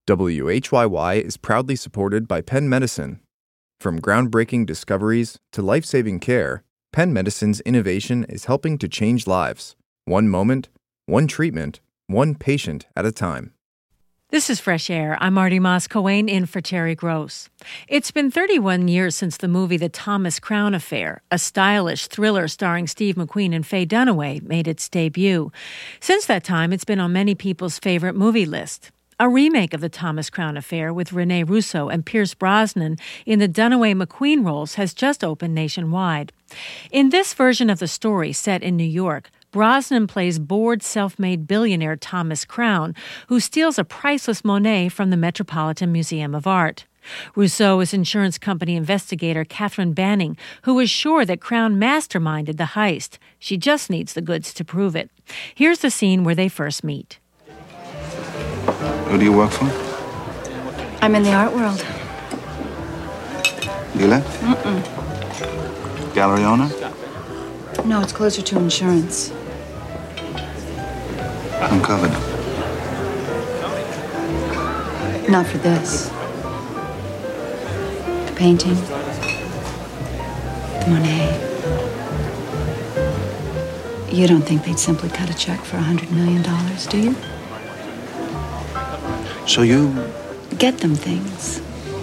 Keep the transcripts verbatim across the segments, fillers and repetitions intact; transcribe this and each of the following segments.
W H Y Y is proudly supported by Penn Medicine. From groundbreaking discoveries to life-saving care, Penn Medicine's innovation is helping to change lives, one moment, one treatment, one patient at a time. This is Fresh Air. I'm Marty Moss-Coane in for Terry Gross. It's been thirty-one years since the movie The Thomas Crown Affair, a stylish thriller starring Steve McQueen and Faye Dunaway, made its debut. Since that time, it's been on many people's favorite movie list. A remake of The Thomas Crown Affair with Rene Russo and Pierce Brosnan in the Dunaway-McQueen roles has just opened nationwide. In this version of the story, set in New York, Brosnan plays bored, self-made billionaire Thomas Crown, who steals a priceless Monet from the Metropolitan Museum of Art. Rousseau is insurance company investigator Catherine Banning, who is sure that Crown masterminded the heist. She just needs the goods to prove it. Here's the scene where they first meet. Who do you work for? I'm in the art world. You left? Mm-mm. Gallery owner? No, it's closer to insurance. I'm covered. Not for this. The painting. The Monet. You don't think they'd simply cut a check for a hundred million dollars, do you? So you... Get them things.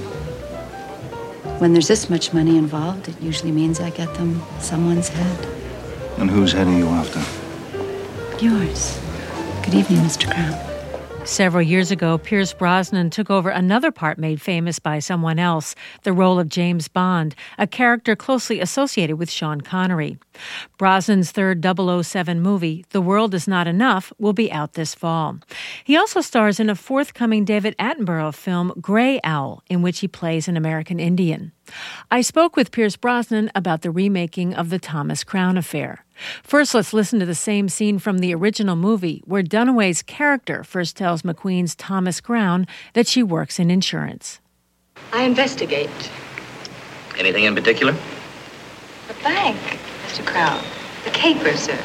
When there's this much money involved, it usually means I get them someone's head. And whose head are you after? Yours. Good evening, Mister Crown. Several years ago, Pierce Brosnan took over another part made famous by someone else, the role of James Bond, a character closely associated with Sean Connery. Brosnan's third double oh seven movie, The World Is Not Enough, will be out this fall. He also stars in a forthcoming David Attenborough film, Grey Owl, in which he plays an American Indian. I spoke with Pierce Brosnan about the remaking of The Thomas Crown Affair. First, let's listen to the same scene from the original movie where Dunaway's character first tells McQueen's Thomas Crown that she works in insurance. I investigate. Anything in particular? The bank, Mister Crown. The caper, sir.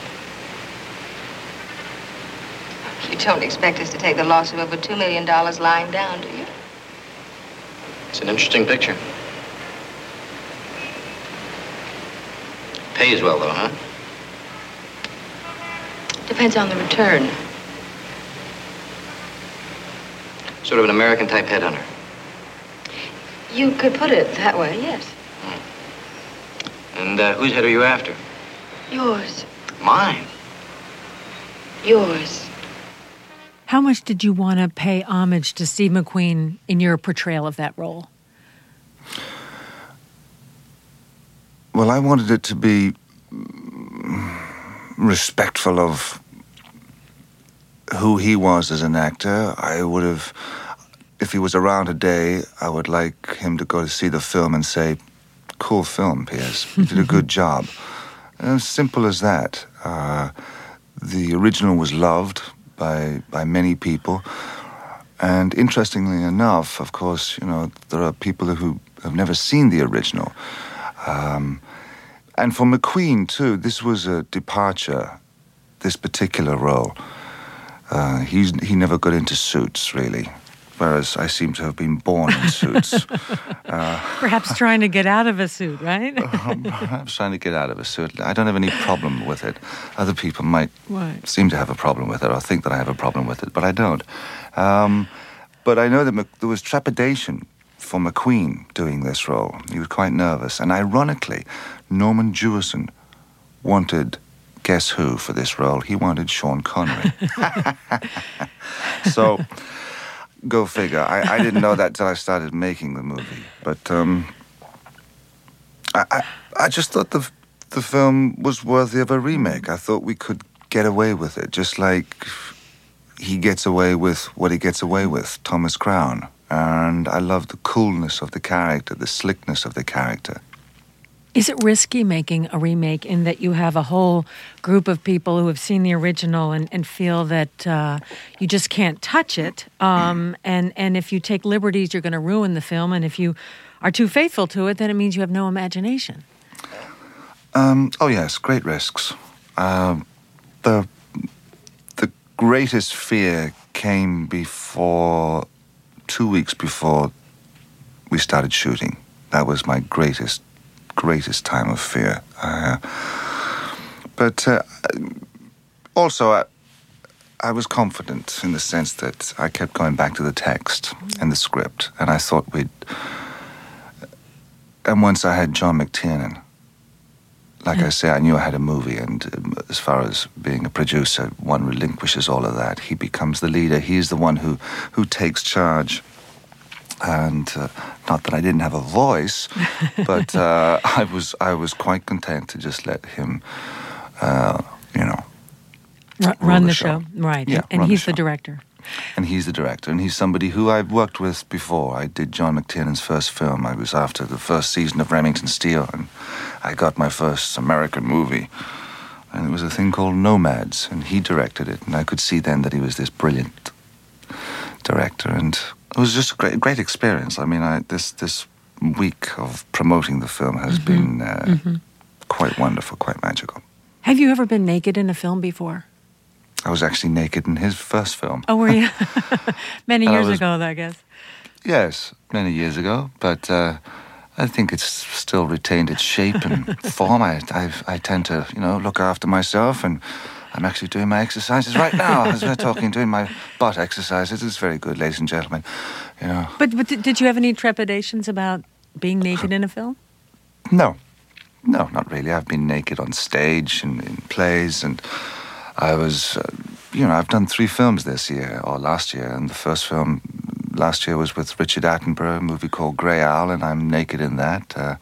You don't expect us to take the loss of over two million dollars lying down, do you? It's an interesting picture. Pays well, though, huh? Depends on the return. Sort of an American-type headhunter. You could put it that way, yes. Hmm. And uh, whose head are you after? Yours. Mine? Yours. How much did you want to pay homage to Steve McQueen in your portrayal of that role? Well, I wanted it to be respectful of who he was as an actor. I would have, if he was around today, I would like him to go to see the film and say, cool film, Pierce. You did a good job. As simple as that. Uh, the original was loved by by many people. And interestingly enough, of course, you know, there are people who have never seen the original. Um, and for McQueen, too, this was a departure, this particular role. Uh, he's, he never got into suits, really, whereas I seem to have been born in suits. uh, Perhaps trying to get out of a suit, right? um, perhaps trying to get out of a suit. I don't have any problem with it. Other people might Right. seem to have a problem with it or think that I have a problem with it, but I don't. Um, but I know that Mc, there was trepidation for McQueen doing this role. He was quite nervous. And ironically, Norman Jewison wanted, guess who, for this role? He wanted Sean Connery. So, go figure. I, I didn't know that till I started making the movie. But um, I, I, I just thought the, the film was worthy of a remake. I thought we could get away with it, just like he gets away with what he gets away with, Thomas Crown. And I love the coolness of the character, the slickness of the character. Is it risky making a remake in that you have a whole group of people who have seen the original and, and feel that uh, you just can't touch it? Um, and, and if you take liberties, you're going to ruin the film. And if you are too faithful to it, then it means you have no imagination. Um, oh, yes, great risks. Uh, the, the greatest fear came before two weeks before we started shooting. That was my greatest, greatest time of fear. Uh, but uh, also, I, I was confident in the sense that I kept going back to the text and the script, and I thought we'd... And once I had John McTiernan, like mm. I say, I knew I had a movie, and um, as far as being a producer, one relinquishes all of that. He becomes the leader. He's the one who, who takes charge. And uh, not that I didn't have a voice, but uh, I was I was quite content to just let him, uh, you know, R- run the, the show. show. Right? Yeah, and he's the, the director. And he's the director, and he's somebody who I've worked with before. I did John McTiernan's first film. I was after the first season of Remington Steele, and I got my first American movie, and it was a thing called Nomads, and he directed it, and I could see then that he was this brilliant director, and it was just a great, great experience. I mean, I, this this week of promoting the film has mm-hmm. been uh, mm-hmm. quite wonderful, quite magical. Have you ever been naked in a film before? I was actually naked in his first film. Oh, were you? Many years was, ago, I guess. Yes, many years ago, but uh, I think it's still retained its shape and form. I, I've, I tend to, you know, look after myself, and I'm actually doing my exercises right now as we're talking, doing my butt exercises. It's very good, ladies and gentlemen. You know. But, but did you have any trepidations about being naked in a film? No. No, not really. I've been naked on stage and in plays, and I was, uh, you know, I've done three films this year, or last year, and the first film last year was with Richard Attenborough, a movie called Grey Owl, and I'm naked in that. Uh,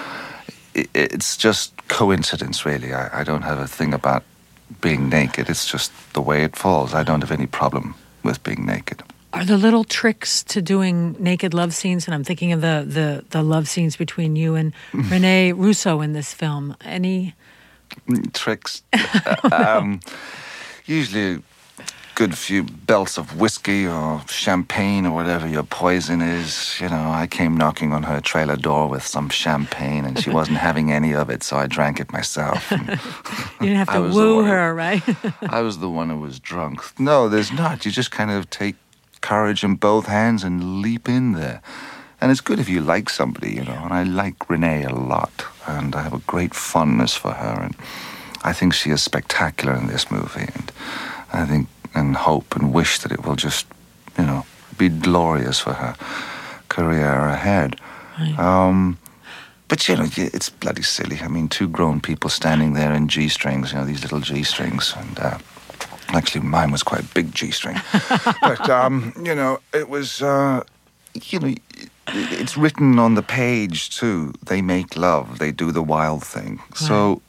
it, it's just coincidence, really. I, I don't have a thing about being naked. It's just the way it falls. I don't have any problem with being naked. Are there little tricks to doing naked love scenes? And I'm thinking of the, the, the love scenes between you and Rene Russo in this film. Any... Tricks? um, usually a good few belts of whiskey or champagne or whatever your poison is. You know, I came knocking on her trailer door with some champagne, and she wasn't having any of it, so I drank it myself. You didn't have to woo her, right? I was the one who was drunk. No, there's not. You just kind of take courage in both hands and leap in there. And it's good if you like somebody, you know, and I like Renee a lot, and I have a great fondness for her, and I think she is spectacular in this movie, and I think and hope and wish that it will just, you know, be glorious for her career ahead. Right. Um, but, you know, it's bloody silly. I mean, two grown people standing there in G-strings, you know, these little G-strings, and uh, actually mine was quite a big G-string. But, um, you know, it was, uh, you know... It's written on the page, too. They make love. They do the wild thing. Right. So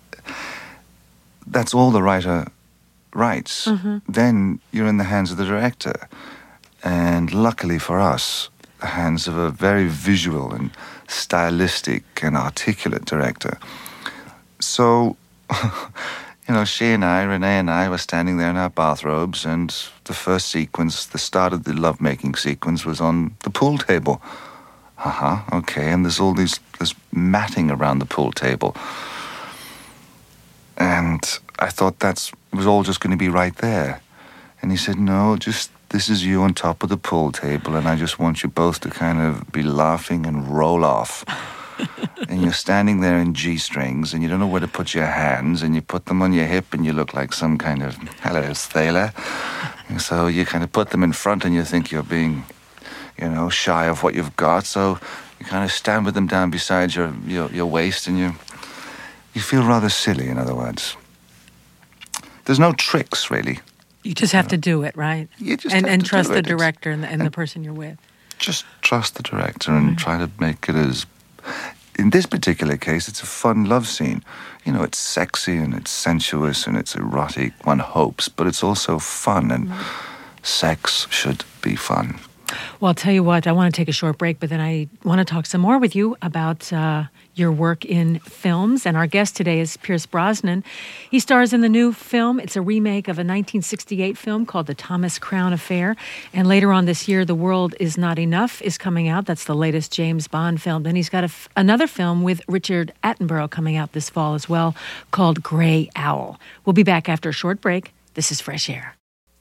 that's all the writer writes. Mm-hmm. Then you're in the hands of the director. And luckily for us, the hands of a very visual and stylistic and articulate director. So, you know, she and I, Renee and I, were standing there in our bathrobes, and the first sequence, the start of the lovemaking sequence, was on the pool table. Uh-huh, okay, and there's all these, there's matting around the pool table. And I thought that's, it was all just going to be right there. And he said, no, just, this is you on top of the pool table, and I just want you both to kind of be laughing and roll off. And you're standing there in G-strings, and you don't know where to put your hands, and you put them on your hip, and you look like some kind of, hello, sailor. And so you kind of put them in front, and you think you're being, you know, shy of what you've got. So you kind of stand with them down beside your, your, your waist, and you, you feel rather silly, in other words. There's no tricks, really. You just have you know. to do it, right? You just and have and to trust do the it. director and the, and and the person you're with. Just trust the director and right. try to make it as... In this particular case, it's a fun love scene. You know, it's sexy and it's sensuous and it's erotic, one hopes, but it's also fun, and right. sex should be fun. Well, I'll tell you what, I want to take a short break, but then I want to talk some more with you about uh, your work in films. And our guest today is Pierce Brosnan. He stars in the new film. It's a remake of a nineteen sixty-eight film called The Thomas Crown Affair. And later on this year, The World Is Not Enough is coming out. That's the latest James Bond film. Then he's got a f- another film with Richard Attenborough coming out this fall as well, called Grey Owl. We'll be back after a short break. This is Fresh Air.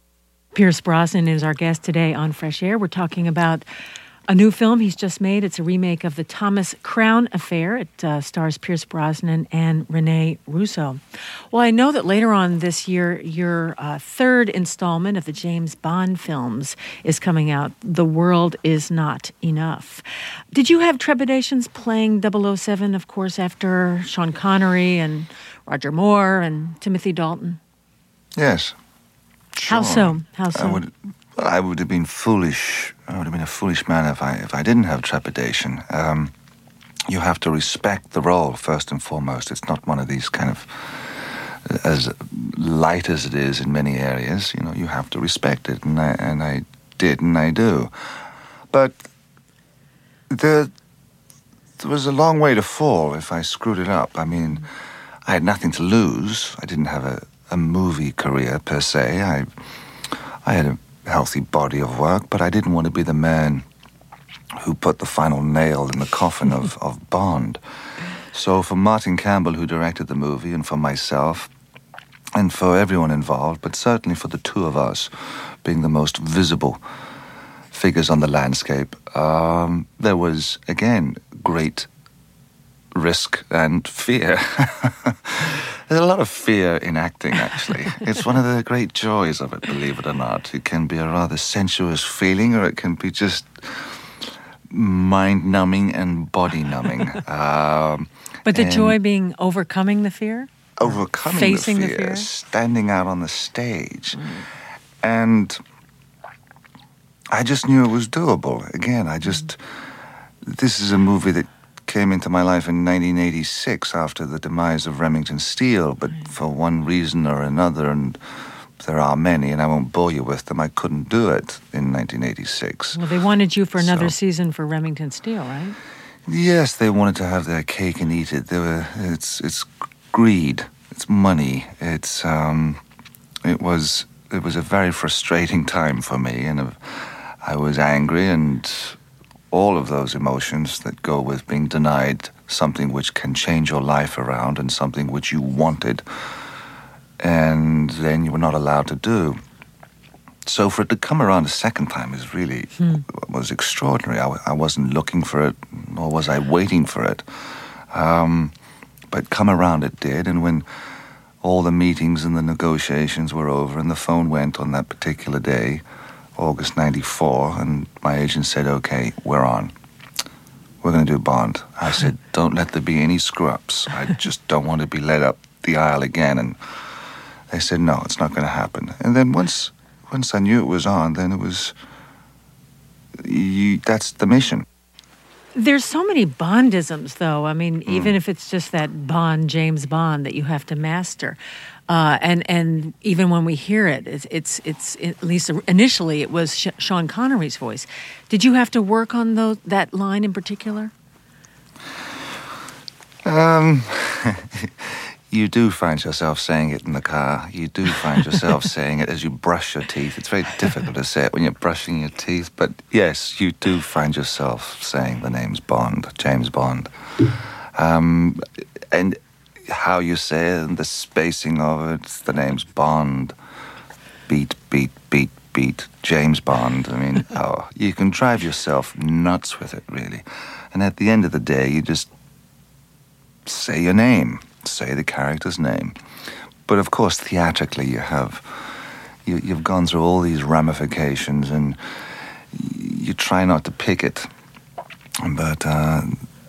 Pierce Brosnan is our guest today on Fresh Air. We're talking about a new film he's just made. It's a remake of the Thomas Crown Affair. It uh, stars Pierce Brosnan and Rene Russo. Well, I know that later on this year, your uh, third installment of the James Bond films is coming out, The World Is Not Enough. Did you have trepidations playing double oh seven, of course, after Sean Connery and Roger Moore and Timothy Dalton? Yes. Sure. How so? How so? I would, well, I would have been foolish. I would have been a foolish man if I if I didn't have trepidation. Um, you have to respect the role first and foremost. It's not one of these kind of, as light as it is in many areas. You know, you have to respect it, and I and I did, and I do. But there, there was a long way to fall if I screwed it up. I mean, I had nothing to lose. I didn't have a, a movie career per se. I I had a healthy body of work, but I didn't want to be the man who put the final nail in the coffin of, of Bond. So for Martin Campbell, who directed the movie, and for myself, and for everyone involved, but certainly for the two of us being the most visible figures on the landscape, um, there was, again, great risk and fear. There's a lot of fear in acting, actually. It's one of the great joys of it, believe it or not. It can be a rather sensuous feeling, or it can be just mind-numbing and body-numbing. Um, but the joy being overcoming the fear? Overcoming Facing the fear, the fear? Standing out on the stage. Mm. And I just knew it was doable. Again, I just... Mm. This is a movie that came into my life in nineteen eighty-six after the demise of Remington Steele, but right. for one reason or another, and there are many, and I won't bore you with them, I couldn't do it in nineteen eighty-six. Well, they wanted you for another so, season for Remington Steele, right? Yes, they wanted to have their cake and eat it. They were, it's it's greed, it's money, it's um, it was it was a very frustrating time for me, and I was angry and all of those emotions that go with being denied something which can change your life around and something which you wanted and then you were not allowed to do. So for it to come around a second time is really, hmm. was extraordinary. I, I wasn't looking for it, nor was I waiting for it. Um, but come around it did, and when all the meetings and the negotiations were over and the phone went on that particular day, August ninety-four, and my agent said, okay, we're on. We're going to do Bond. I said, don't let there be any screw-ups. I just don't want to be led up the aisle again. And they said, no, it's not going to happen. And then once once I knew it was on, then it was, you, that's the mission. There's so many Bondisms, though. I mean, mm. even if it's just that Bond, James Bond, that you have to master. Uh, and and even when we hear it, it's, it's, it's at least initially it was Sh- Sean Connery's voice. Did you have to work on those, that line in particular? Um, you do find yourself saying it in the car. You do find yourself saying it as you brush your teeth. It's very difficult to say it when you're brushing your teeth, but yes, you do find yourself saying the name's Bond, James Bond. Um, and how you say it and the spacing of it, the name's Bond, beat, beat, beat, beat, James Bond. I mean, oh, you can drive yourself nuts with it, really. And at the end of the day, you just say your name, say the character's name. But of course, theatrically, you have, you, you've gone through all these ramifications, and you try not to pick it. But, uh,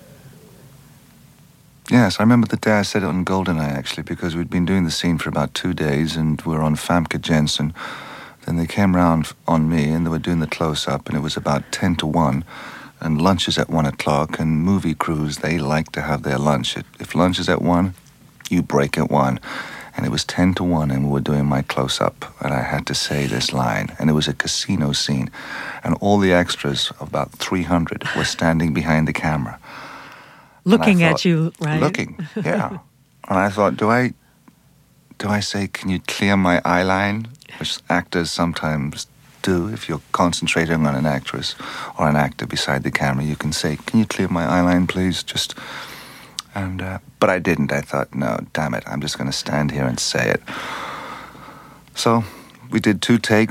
yes, I remember the day I said it on GoldenEye, actually, because we'd been doing the scene for about two days, and we were on Famke Jensen. Then they came round on me, and they were doing the close-up, and it was about ten to one, and lunch is at one o'clock, and movie crews, they like to have their lunch. If lunch is at one, you break at one. And it was ten to one, and we were doing my close-up, and I had to say this line, and it was a casino scene, and all the extras, about three hundred, were standing behind the camera. Looking thought, at you, right? Looking, yeah. And I thought, do I, do I say, can you clear my eye line? Which actors sometimes do. If you're concentrating on an actress or an actor beside the camera, you can say, can you clear my eye line, please? Just, and, uh, but I didn't. I thought, no, damn it, I'm just going to stand here and say it. So we did two takes,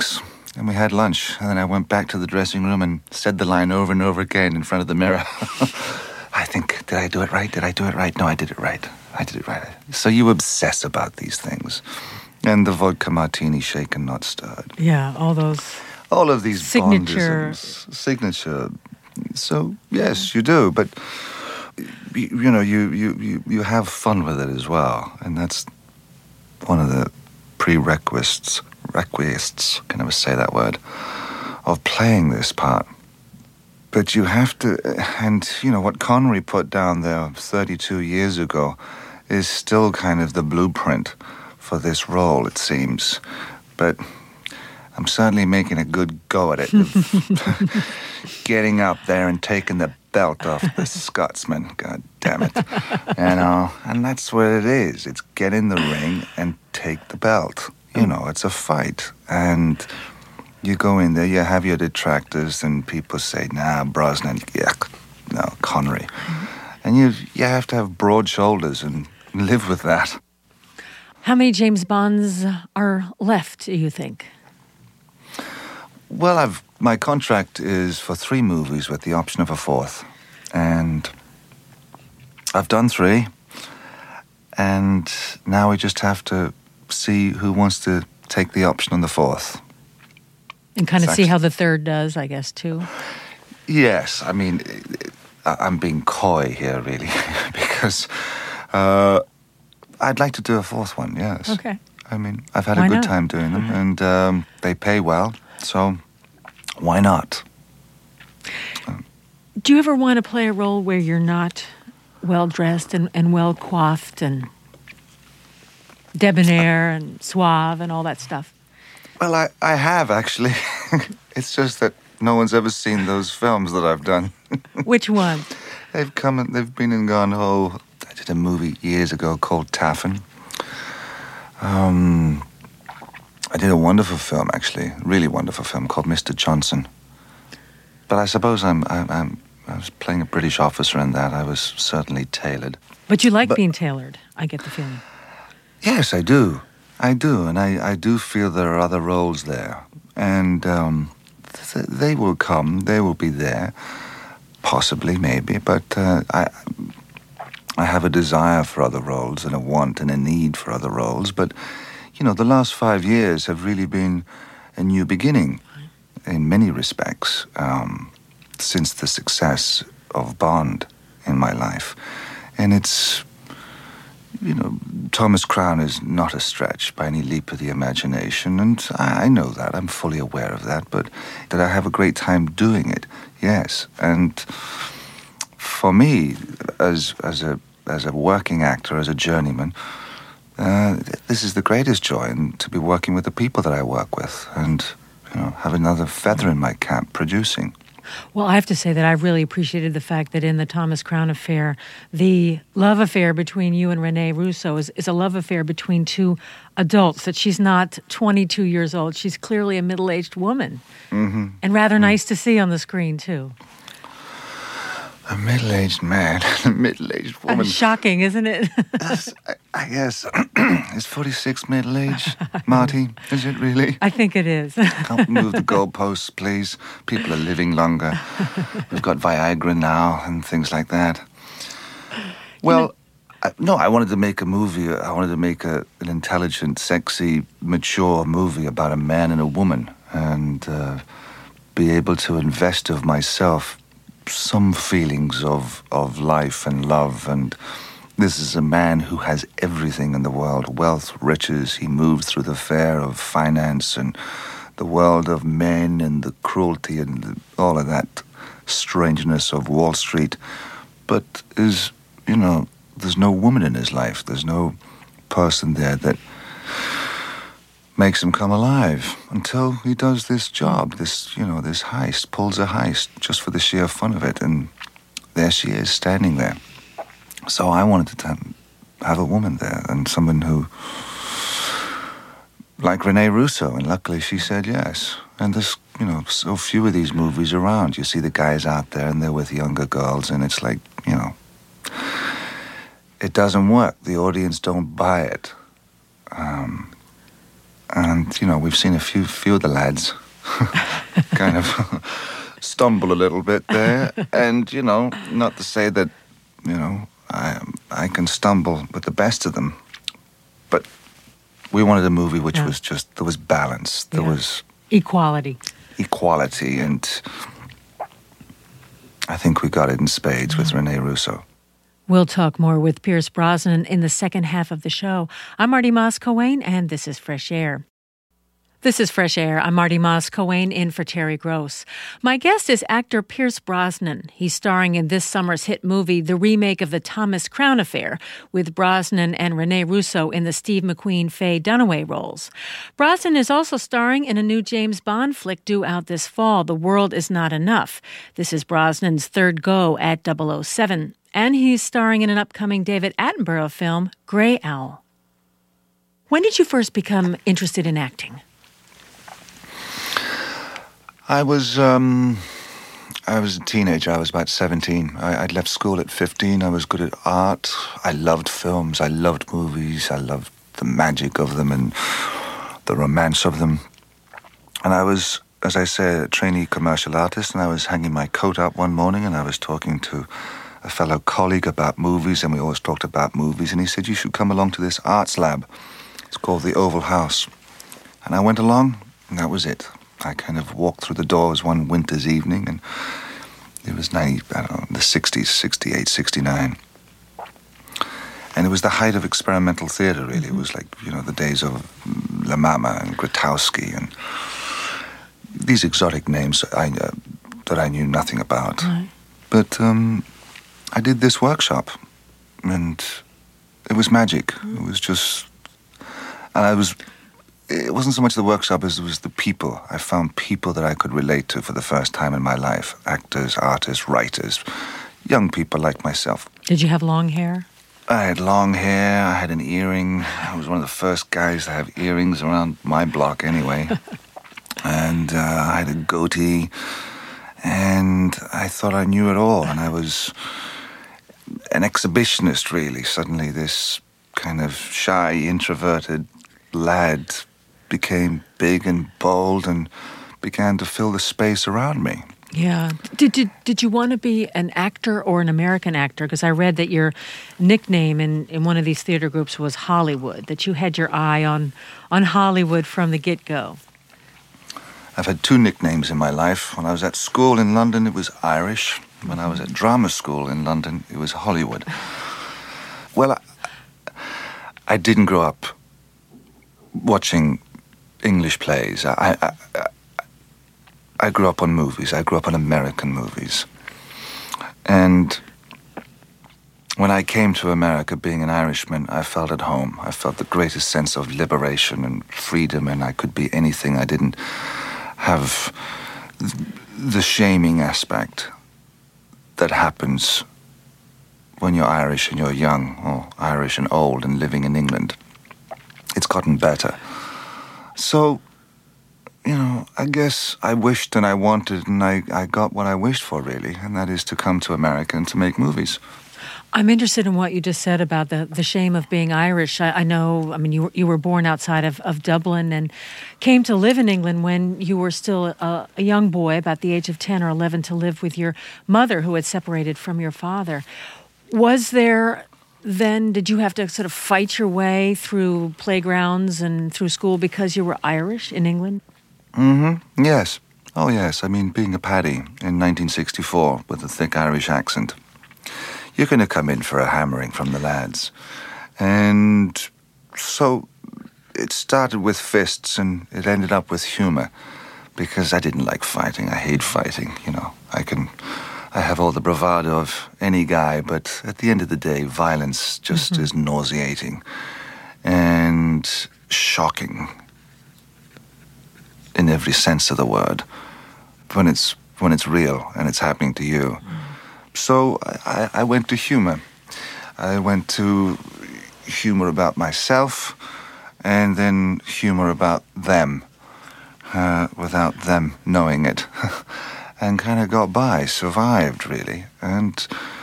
and we had lunch. And then I went back to the dressing room and said the line over and over again in front of the mirror. I think, did I do it right? Did I do it right? No, I did it right. I did it right. So you obsess about these things. And the vodka martini shaken, not stirred. Yeah, all those... All of these Signature. Bondisms. Signature. So, yes, you do. But, you, you know, you, you, you, you have fun with it as well. And that's one of the prerequisites, requisites, can never say that word, of playing this part. But you have to, and, you know, what Connery put down there thirty-two years ago is still kind of the blueprint for this role, it seems. But I'm certainly making a good go at it, of getting up there and taking the belt off the Scotsman. God damn it. You know, and that's what it is. It's get in the ring and take the belt. You know, it's a fight. And you go in there, you have your detractors, and people say, nah, Brosnan, yeah, no, Connery. And you you have to have broad shoulders and live with that. How many James Bonds are left, do you think? Well, I've my contract is for three movies with the option of a fourth. And I've done three. And now we just have to see who wants to take the option on the fourth. And kind of It's see actually- how the third does, I guess, too. Yes, I mean, I- I'm being coy here, really, because uh, I'd like to do a fourth one, yes. Okay. I mean, I've had Why a good not? time doing them, and um, they pay well, so why not? Do you ever want to play a role where you're not well-dressed and, and well-coiffed and debonair and suave and all that stuff? Well, I, I have, actually. It's just that no one's ever seen those films that I've done. Which one? They've come and they've been and gone, oh, I did a movie years ago called Taffin. Um, I did a wonderful film, actually, really wonderful film called Mister Johnson. But I suppose I'm, I'm, I'm I was playing a British officer in that. I was certainly tailored. But you like But- being tailored, I get the feeling. Yes, I do. I do, and I, I do feel there are other roles there. And um, th- they will come, they will be there, possibly, maybe, but uh, I I have a desire for other roles and a want and a need for other roles. But, you know, the last five years have really been a new beginning in many respects um, since the success of Bond in my life. And it's... You know, Thomas Crown is not a stretch by any leap of the imagination, and I, I know that. I'm fully aware of that, but that I have a great time doing it, yes. And for me, as as a as a working actor, as a journeyman, uh, this is the greatest joy, and to be working with the people that I work with, and you know, have another feather in my cap producing. Well, I have to say that I really appreciated the fact that in the Thomas Crown affair, the love affair between you and Rene Russo is, is a love affair between two adults, that she's not twenty-two years old. She's clearly a middle-aged woman. Mm-hmm. And rather nice to see on the screen, too. A middle-aged man, a middle-aged Uh, woman. shocking, isn't it? That's, I, I guess, is forty-six middle age, Marty? Is it really? I think it is. Can't move the goalposts, please. People are living longer. We've got Viagra now and things like that. Well, I, no, I wanted to make a movie. I wanted to make a, an intelligent, sexy, mature movie about a man and a woman, and uh, be able to invest of myself some feelings of, of life and love. And this is a man who has everything in the world, wealth, riches. He moves through the fair of finance and the world of men and the cruelty and the, all of that strangeness of Wall Street. But is, you know, there's no woman in his life. There's no person there that makes him come alive until he does this job, this, you know, this heist, pulls a heist just for the sheer fun of it. And there she is standing there. So I wanted to have a woman there and someone who, like Rene Russo, and luckily she said yes. And there's, you know, so few of these movies around. You see the guys out there and they're with younger girls and it's like, you know, it doesn't work. The audience don't buy it. Um, and, you know, we've seen a few few of the lads kind of stumble a little bit there. And, you know, not to say that, you know, I I can stumble with the best of them, but we wanted a movie which yeah. was just, there was balance, there yeah. was... Equality. Equality, and I think we got it in spades with Rene Russo. We'll talk more with Pierce Brosnan in the second half of the show. I'm Marty Moss-Coane, and this is Fresh Air. This is Fresh Air. I'm Marty Moss-Coane in for Terry Gross. My guest is actor Pierce Brosnan. He's starring in this summer's hit movie, the remake of the Thomas Crown Affair, with Brosnan and Rene Russo in the Steve McQueen, Faye Dunaway roles. Brosnan is also starring in a new James Bond flick due out this fall, The World Is Not Enough. This is Brosnan's third go at double oh seven. And he's starring in an upcoming David Attenborough film, Grey Owl. When did you first become interested in acting? I was, um, I was a teenager. I was about seventeen. I, I'd left school at fifteen. I was good at art. I loved films. I loved movies. I loved the magic of them and the romance of them. And I was, as I say, a trainee commercial artist, and I was hanging my coat up one morning, and I was talking to a fellow colleague about movies, and we always talked about movies, and he said, you should come along to this arts lab. It's called the Oval House. And I went along, and that was it. I kind of walked through the doors one winter's evening, and it was ninety, I don't know, the sixties, sixty-eight, sixty-nine. And it was the height of experimental theater, really. It was like, you know, the days of La Mama and Grotowski and these exotic names I, uh, that I knew nothing about. Right. But um, I did this workshop, and it was magic. It was just... And I was... It wasn't so much the workshop as it was the people. I found people that I could relate to for the first time in my life. Actors, artists, writers, young people like myself. Did you have long hair? I had long hair. I had an earring. I was one of the first guys to have earrings around my block anyway. and uh, I had a goatee. And I thought I knew it all. And I was an exhibitionist, really. Suddenly this kind of shy, introverted lad became big and bold and began to fill the space around me. Yeah. Did did, did you want to be an actor or an American actor? Because I read that your nickname in, in one of these theater groups was Hollywood, that you had your eye on, on Hollywood from the get-go. I've had two nicknames in my life. When I was at school in London, it was Irish. When I was at drama school in London, it was Hollywood. Well, I, I didn't grow up watching English plays. I, I, I, I grew up on movies. I grew up on American movies. And when I came to America, being an Irishman, I felt at home. I felt the greatest sense of liberation and freedom, and I could be anything. I didn't have the shaming aspect that happens when you're Irish and you're young, or Irish and old and living in England. It's gotten better. So, you know, I guess I wished and I wanted and I, I got what I wished for, really, and that is to come to America and to make movies. I'm interested in what you just said about the, the shame of being Irish. I, I know, I mean, you were, you were born outside of, of Dublin and came to live in England when you were still a, a young boy, about the age of ten or eleven, to live with your mother who had separated from your father. Was there... Then did you have to sort of fight your way through playgrounds and through school because you were Irish in England? Mm-hmm. Yes. Oh, yes. I mean, being a Paddy in nineteen sixty-four with a thick Irish accent, you're going to come in for a hammering from the lads. And so it started with fists and it ended up with humor because I didn't like fighting. I hate fighting, you know. I can... I have all the bravado of any guy, but at the end of the day, violence just mm-hmm. is nauseating and shocking in every sense of the word when it's when it's real and it's happening to you. Mm. So I, I went to humor. I went to humor about myself and then humor about them uh, without them knowing it. And kind of got by, survived, really. And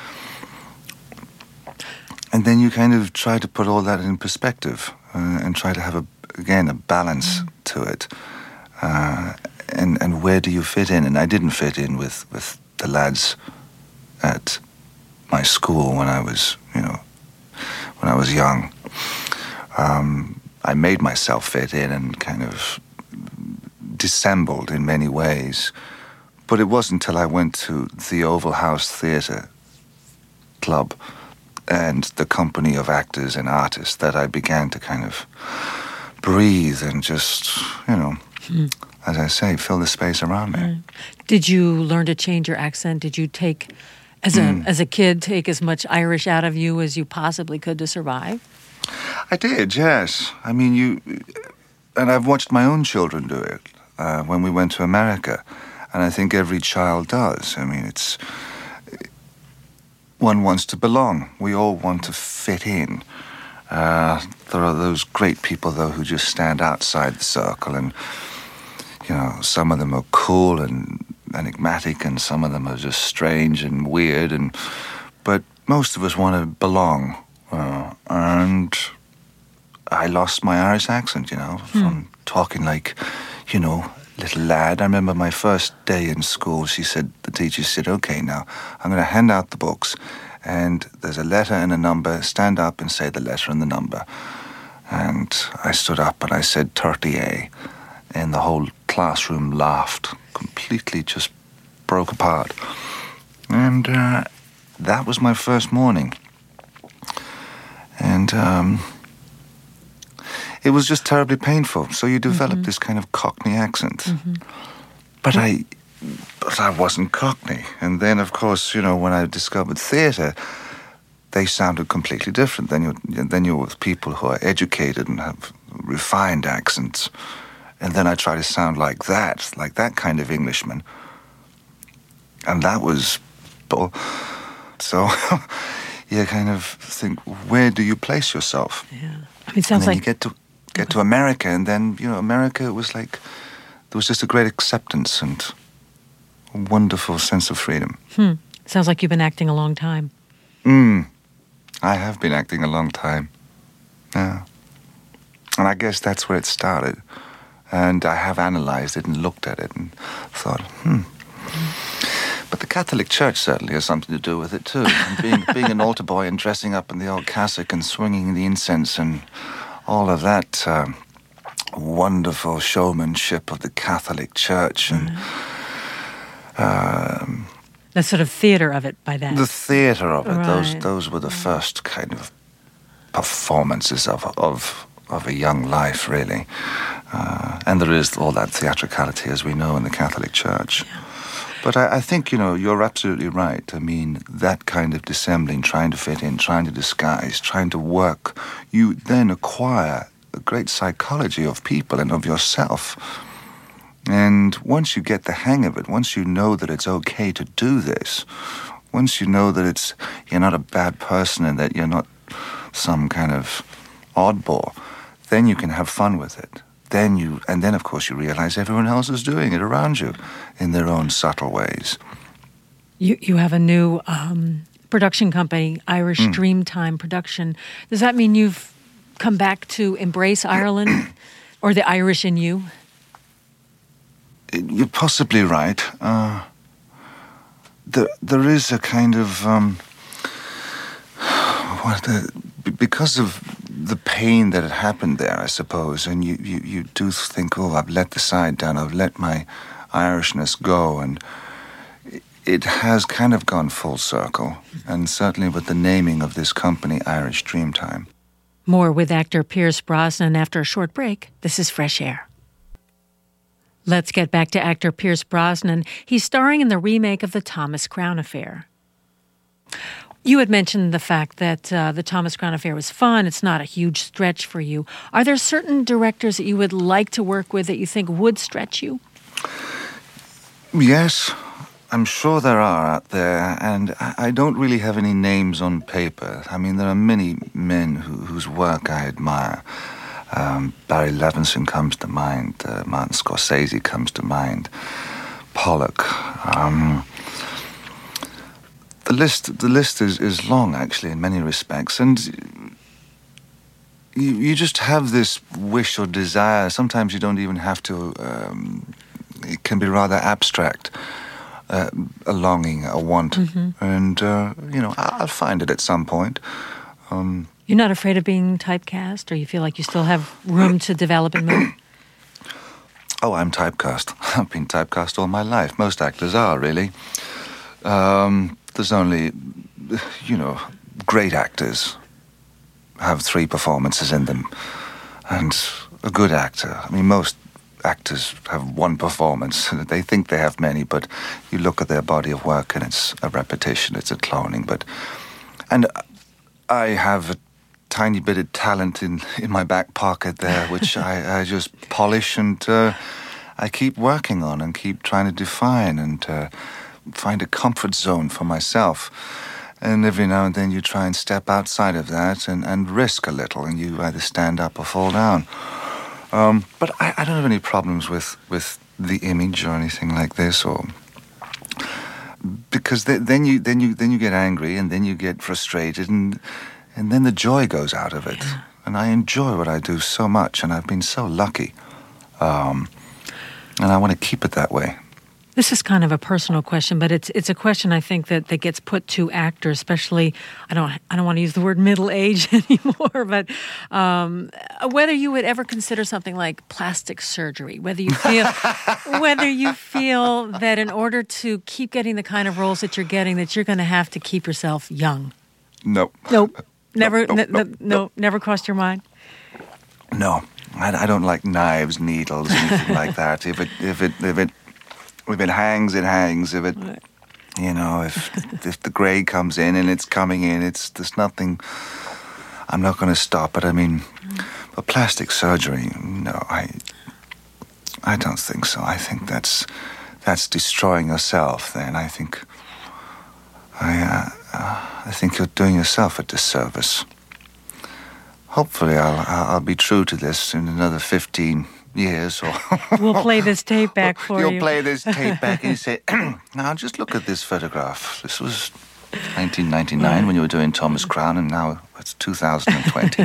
and then you kind of try to put all that in perspective uh, and try to have, a again, a balance mm. to it. Uh, and and where do you fit in? And I didn't fit in with, with the lads at my school when I was, you know, when I was young. Um, I made myself fit in and kind of dissembled in many ways. But it wasn't until I went to the Oval House Theatre Club and the company of actors and artists that I began to kind of breathe and just, you know, mm. as I say, fill the space around me. Mm. Did you learn to change your accent? Did you take, as a mm. as a kid, take as much Irish out of you as you possibly could to survive? I did, yes. I mean, you, and I've watched my own children do it uh, when we went to America, and I think every child does. I mean, it's, one wants to belong. We all want to fit in. Uh, there are those great people, though, who just stand outside the circle, and, you know, some of them are cool and enigmatic, and some of them are just strange and weird, and but most of us want to belong. Uh, and I lost my Irish accent, you know, hmm. from talking like, you know, little lad. I remember my first day in school, she said, the teacher said, okay, now, I'm going to hand out the books, and there's a letter and a number. Stand up and say the letter and the number. And I stood up and I said thirty A, and the whole classroom laughed, completely just broke apart. And uh, that was my first morning. And um, it was just terribly painful. So you develop mm-hmm. this kind of Cockney accent. Mm-hmm. But I but I wasn't Cockney. And then, of course, you know, when I discovered theatre, they sounded completely different. Then you're, then you're with people who are educated and have refined accents. And then I try to sound like that, like that kind of Englishman. And that was... So... you kind of think, where do you place yourself? Yeah, I mean, it sounds and then like you get to get to America, and then you know, America was like there was just a great acceptance and a wonderful sense of freedom. Hmm. Sounds like you've been acting a long time. Hmm. I have been acting a long time. Yeah, and I guess that's where it started. And I have analyzed it and looked at it and thought, hmm. Mm. But the Catholic Church certainly has something to do with it too. And being being an altar boy and dressing up in the old cassock and swinging the incense and all of that um, wonderful showmanship of the Catholic Church and mm-hmm. um, the sort of theater of it. By that, the theater of it. Right. Those those were the first kind of performances of of of a young life, really. Uh, and there is all that theatricality, as we know, in the Catholic Church. Yeah. But I, I think, you know, you're absolutely right. I mean, that kind of dissembling, trying to fit in, trying to disguise, trying to work, you then acquire a great psychology of people and of yourself. And once you get the hang of it, once you know that it's okay to do this, once you know that it's you're not a bad person and that you're not some kind of oddball, then you can have fun with it. Then you, and then of course you realize everyone else is doing it around you in their own subtle ways. You you have a new um, production company, Irish mm. Dreamtime Production. Does that mean you've come back to embrace Ireland or the Irish in you? You're possibly right. Uh, there, there is a kind of um, what the, because of the pain that had happened there, I suppose, and you, you, you do think, oh, I've let the side down, I've let my Irishness go, and it has kind of gone full circle, and certainly with the naming of this company, Irish Dreamtime. More with actor Pierce Brosnan after a short break. This is Fresh Air. Let's get back to actor Pierce Brosnan. He's starring in the remake of The Thomas Crown Affair. You had mentioned the fact that uh, The Thomas Crown Affair was fun. It's not a huge stretch for you. Are there certain directors that you would like to work with that you think would stretch you? Yes, I'm sure there are out there, and I don't really have any names on paper. I mean, there are many men who, whose work I admire. Um, Barry Levinson comes to mind. Uh, Martin Scorsese comes to mind. Pollock. Um, the list, the list is, is long, actually, in many respects, and you, you just have this wish or desire. Sometimes you don't even have to um, it can be rather abstract, uh, a longing, a want. Mm-hmm. And, uh, you know, I'll find it at some point. Um, You're not afraid of being typecast, or you feel like you still have room to develop and move? Oh, I'm typecast. I've been typecast all my life. Most actors are, really. Um, there's only, you know, great actors have three performances in them. And a good actor, I mean, most actors have one performance. They think they have many, but you look at their body of work and it's a repetition, it's a cloning. But, and I have a tiny bit of talent in, in my back pocket there, which I, I just polish and uh, I keep working on and keep trying to define and uh, find a comfort zone for myself. And every now and then you try and step outside of that and, and risk a little, and you either stand up or fall down. Um, but I, I don't have any problems with, with the image or anything like this, or because th- then you then you then you get angry and then you get frustrated and and then the joy goes out of it. Yeah. And I enjoy what I do so much, and I've been so lucky, um, and I want to keep it that way. This is kind of a personal question, but it's it's a question I think that, that gets put to actors, especially, I don't I don't want to use the word middle age anymore, but um, whether you would ever consider something like plastic surgery, whether you feel whether you feel that in order to keep getting the kind of roles that you're getting, that you're going to have to keep yourself young. Nope. Nope. Never. Nope, nope, n- nope, no. nope. Never crossed your mind. No, I, I don't like knives, needles, anything like that. If it if it if it If it hangs, it hangs. If it, you know, if if the grey comes in and it's coming in, it's there's nothing. I'm not going to stop it. I mean, but plastic surgery, no, I, I don't think so. I think that's that's destroying yourself. Then I think, I, uh, uh, I think you're doing yourself a disservice. Hopefully, I'll I'll be true to this in another fifteen years, or we'll play this tape back for You'll you. You'll play this tape back and you say, now just look at this photograph. This was nineteen ninety-nine when you were doing Thomas Crown, and now it's two thousand twenty.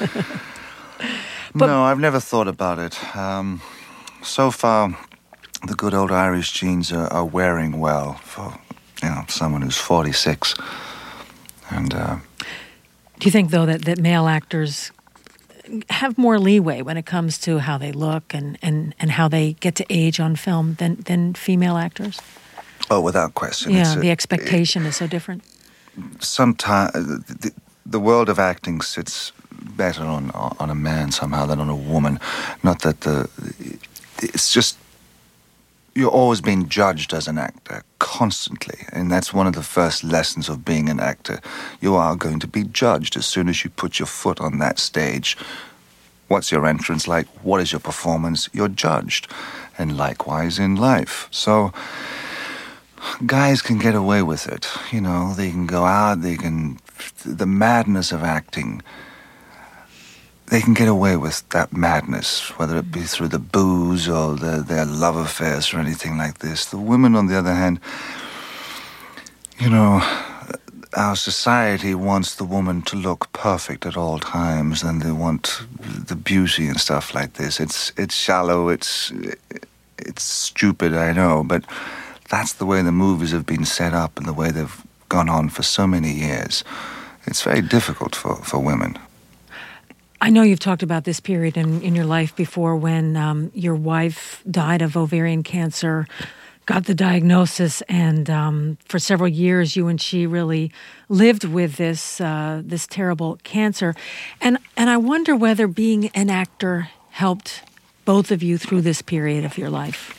But, no, I've never thought about it. Um, so far, the good old Irish genes are, are wearing well for, you know, someone who's forty-six. And uh, do you think, though, that, that male actors have more leeway when it comes to how they look and, and, and how they get to age on film than, than female actors? Oh, without question. Yeah, it's the a, expectation it, is so different. Sometimes the, the world of acting sits better on on a man somehow than on a woman. Not that the... It's just... You're always being judged as an actor, constantly. And that's one of the first lessons of being an actor. You are going to be judged as soon as you put your foot on that stage. What's your entrance like? What is your performance? You're judged. And likewise in life. So, guys can get away with it. You know, they can go out, they can... The madness of acting... They can get away with that madness, whether it be through the booze or the, their love affairs or anything like this. The women, on the other hand, you know, our society wants the woman to look perfect at all times, and they want the beauty and stuff like this. It's it's shallow, it's it's stupid, I know, but that's the way the movies have been set up and the way they've gone on for so many years. It's very difficult for, for women. I know you've talked about this period in, in your life before when um, your wife died of ovarian cancer, got the diagnosis, and um, for several years you and she really lived with this uh, this terrible cancer. And and I wonder whether being an actor helped both of you through this period of your life.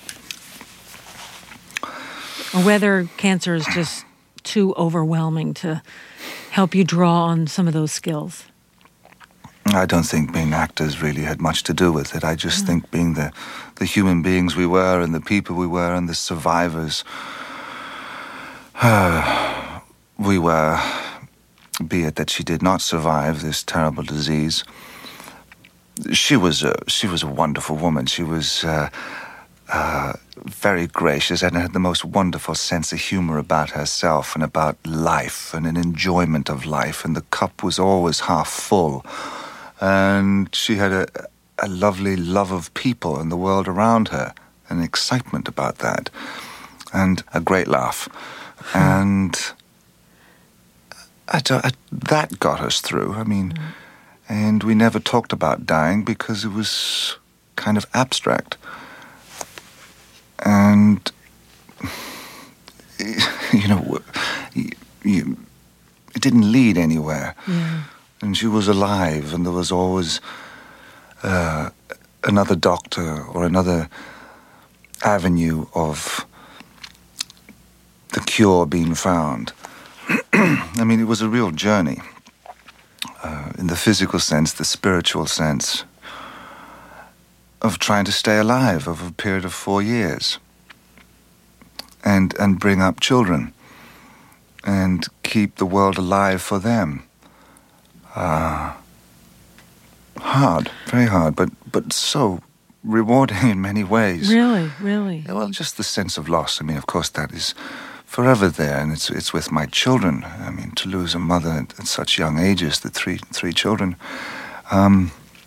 Or whether cancer is just too overwhelming to help you draw on some of those skills. I don't think being actors really had much to do with it. I just mm. think being the, the human beings we were and the people we were and the survivors uh, we were, be it that she did not survive this terrible disease. She was a, she was a wonderful woman. She was uh, uh, very gracious and had the most wonderful sense of humor about herself and about life and an enjoyment of life. And the cup was always half full. And she had a, a lovely love of people and the world around her. an excitement about that, and a great laugh. And I, I, that got us through. I mean, mm. and we never talked about dying because it was kind of abstract. And, you know, you, you, it didn't lead anywhere. Yeah. And she was alive, and there was always uh, another doctor or another avenue of the cure being found. I mean, it was a real journey, uh, in the physical sense, the spiritual sense, of trying to stay alive over a period of four years and and bring up children and keep the world alive for them. Uh, hard, very hard, but, but so rewarding in many ways. Really, really? Well, just the sense of loss. I mean, of course, that is forever there, and it's it's with my children. I mean, to lose a mother at, at such young ages, the three three children. Um,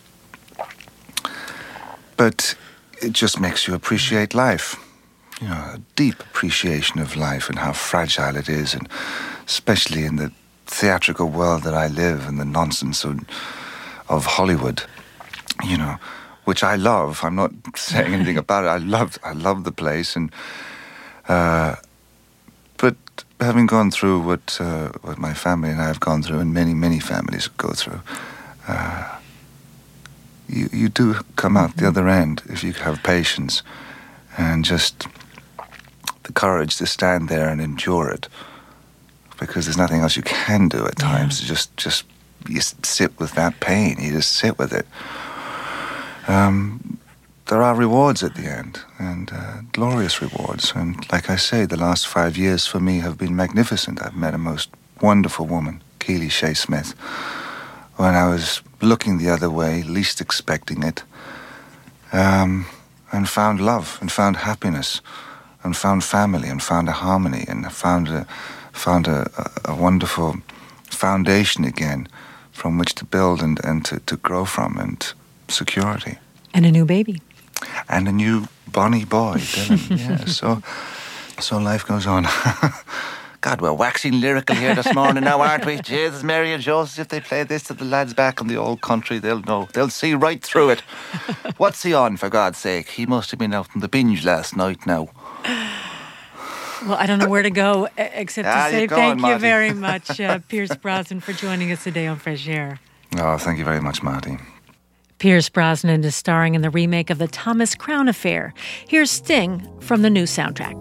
but it just makes you appreciate life. You know, a deep appreciation of life and how fragile it is, and especially in the theatrical world that I live, and the nonsense of, of Hollywood, you know, which I love. I'm not saying anything about it. I love, I love the place, and uh, but having gone through what uh, what my family and I have gone through, and many many families go through, uh, you you do come out the other end if you have patience and just the courage to stand there and endure it, because there's nothing else you can do at times. Yeah. Just, just you sit with that pain. You just sit with it. Um, there are rewards at the end, and uh, glorious rewards. And like I say, the last five years for me have been magnificent. I've met a most wonderful woman, Keely Shea Smith, when I was looking the other way, least expecting it, um, and found love, and found happiness, and found family, and found a harmony, and found a found a, a, a wonderful foundation again from which to build and, and to, to grow from, and security. And a new baby. And a new bonny boy, Dylan. Yeah, so so life goes on. God, we're waxing lyrical here this morning now, aren't we? Jesus, Mary and Joseph, if they play this to the lads back in the old country, they'll know. They'll see right through it. What's he on, for God's sake? He must have been out on the binge last night now. Well, I don't know where to go except ah, to say going, thank Marty. you very much, uh, Pierce Brosnan, for joining us today on Fresh Air. Oh, thank you very much, Marty. Pierce Brosnan is starring in the remake of The Thomas Crown Affair. Here's Sting from the new soundtrack.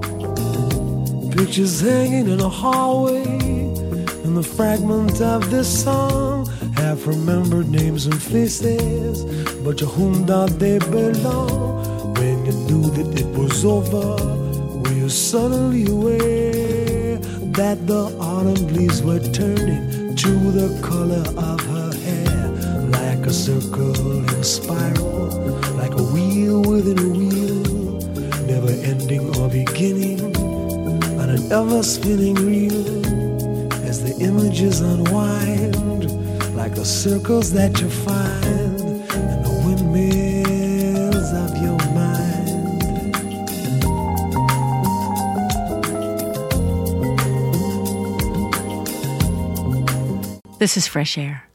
Pictures hanging in a hallway, and the fragment of this song have remembered names and faces, but to whom do they belong? When you knew that it was over, were you suddenly aware that the autumn leaves were turning to the color of her hair, like a circling spiral, like a wheel within a wheel, never ending or beginning, on an ever-spinning reel, as the images unwind, like the circles that you find in the windmills of your mind. This is Fresh Air.